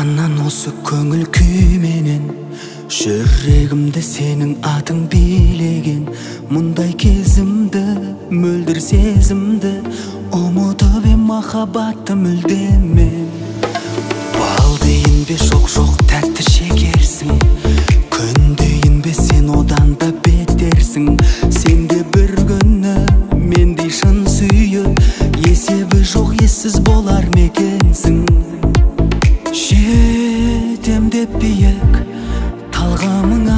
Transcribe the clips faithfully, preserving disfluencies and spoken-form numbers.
Анан осы көңіл күй менен жүрегімді сенің атың билеген. Мұндай кезімді, мөлдір сезімді ұмытып ем махаббатты мүлдемен. Балдейін бе жоқ-жоқ тәтті шекерсің, күндейін бе сен одан да бетерсің. Сенде бір күні мендей шын сүйіп, есебі жоқ ессіз болар мекенсің. Жетем деп биік талғамыңа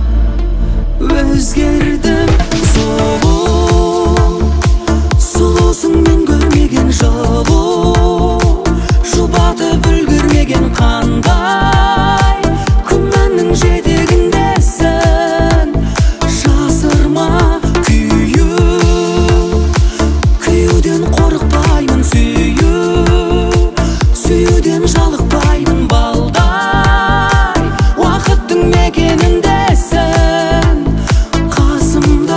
өзгердім. Сұлу, сұлусың мен көрмеген жылу, жұбатып үлгермеген қандай күмәннің жетегіндесің. Жасырма күйі, күйуден қорықпаймын, сүйі, сүюден жалықпаймын. Балдай уақыттың мекеніндесің, қасымда.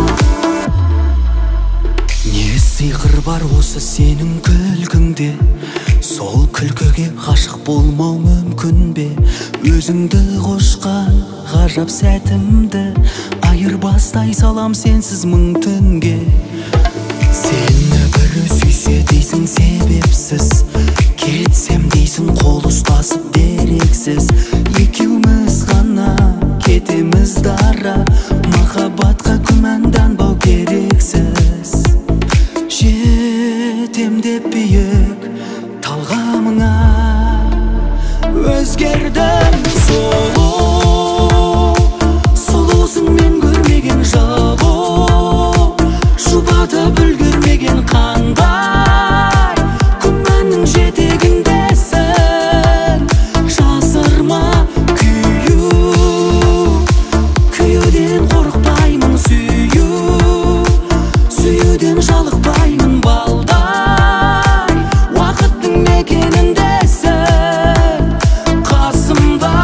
Не сиқыр бар осы сенің күлкіңде, сол күлкіге ғашық болмау мүмкін бе? Өзіңді қошқан ғажап сәтімді айырбастай салам сенсіз мың түнге. Сені бір сүйсе дейсің себепсіз, кетсем дейсің қол ұстасып дерексіз. Екеуміз ғана кетеміз дара, махаббатқа күмәнданбау керексіз. Жетем деп биік талғамыңа өзгердім. Сұлу, сұлусың мен көрмеген жылу, жұбатып үлгермеген қандай күмәннің жетегіндесің. Жасырма күйі, күйуден қорықпаймын, сүйі, сүюден жалықпаймын. Балдай уақыттың мекеніндесің, қасымда.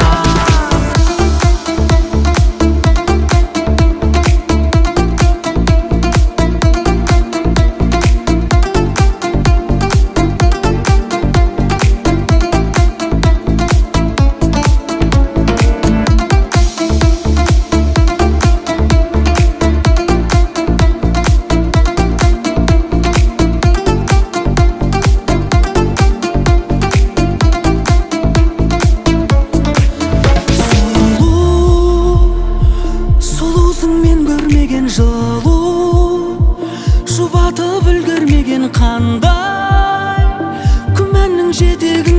Жылу, жұбатып үлгермеген қандай күмәннің жетегін